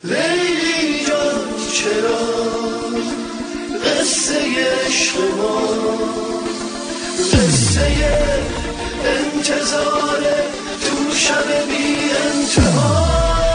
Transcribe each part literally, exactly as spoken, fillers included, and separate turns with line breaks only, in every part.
لیلی جان چرا قصه عشق ما قصه انتظار تو شب بی انتها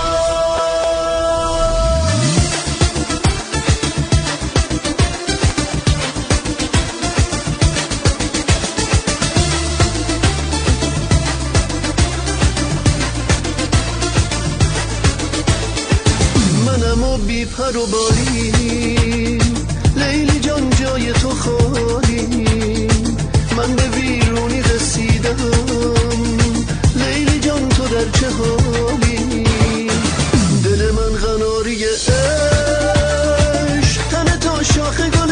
بی پر و بالیم لیلی جان جای تو خالیم من به ویرونی رسیدم لیلی جان تو در چه حالی دل من قناری عشق تن تا شاخ گل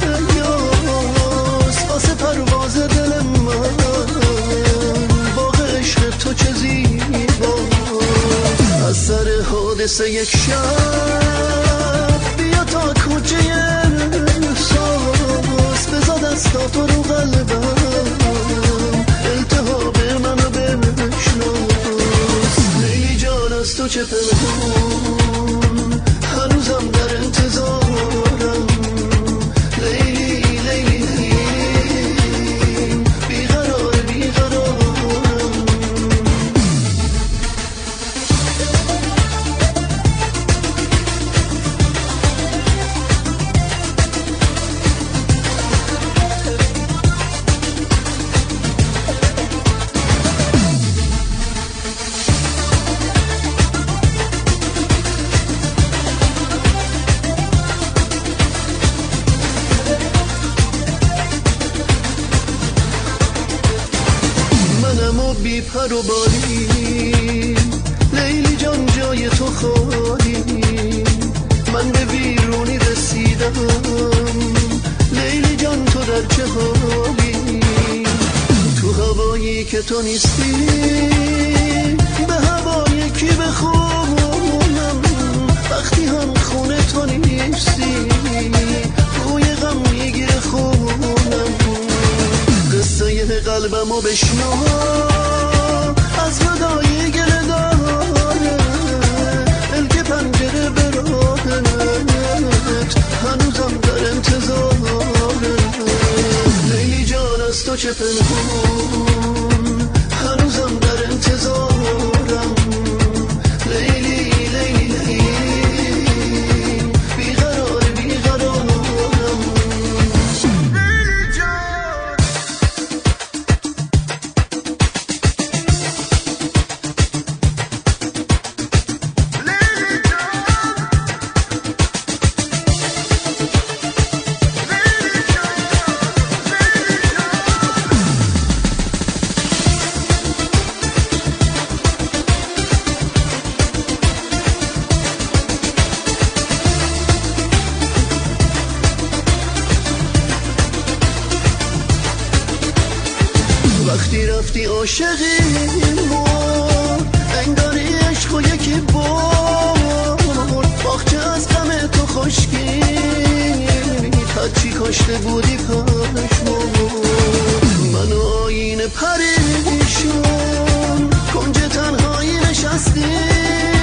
یاس واسه پرواز دل من باغ عشق تو چه زیبا از سر حادثه یک شب بیا تا کوچه احساس بزا دستاتو رو قلبم التهاب منو بشناس لیلی جان از تو چه پنهون هنوزم در انتظارم لیلی لیلی لیلی بیقرار بیقرارم بی پر و بالیم لیلی جان جای تو خالیم من به ویرونی رسیدم لیلی جان تو در چه حالی تو هوایی که تو نیستی به هوای کی بخونم وقتی هم خونه تو نیستی روی غم میگیره خونم قصه قلبمو بشنو از ودایی گله داره دل که پنجره به راهت هنوزم در انتظاره لیلی جان از تو چه پنهون هنوزم در انتظارم لیلی لیلی لیلی بیقرار بیقرارم وقتی رفتی عاشقی مرد انگاری عشق و یکی برد باغچه از غم تو خشکی هرچی کاشته بودی پشمون منو آینه پریشون کنج تنهایی نشستی